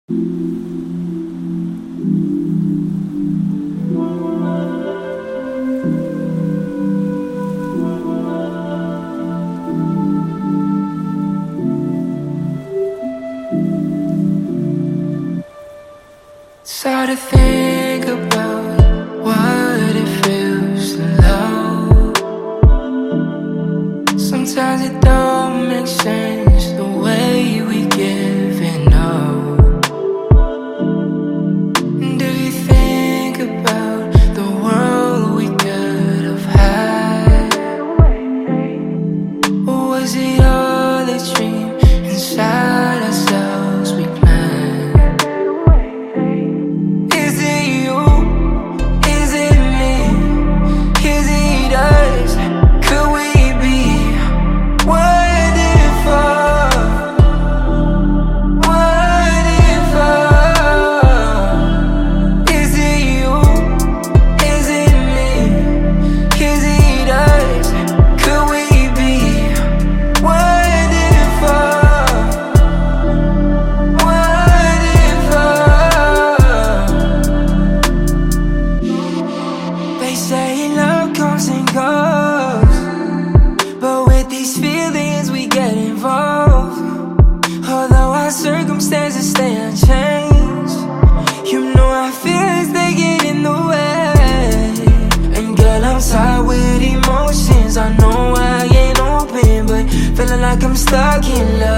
It's hard to think about what it feels to love. Sometimes it don't make sense the way we give it up. And if you think about the world we could have had, or was it all a dream inside ourselves we planned? Circumstances stay unchanged. You know our feelings, they get in the way. And girl, I'm tired with emotions. I know I ain't open, but feeling like I'm stuck in love.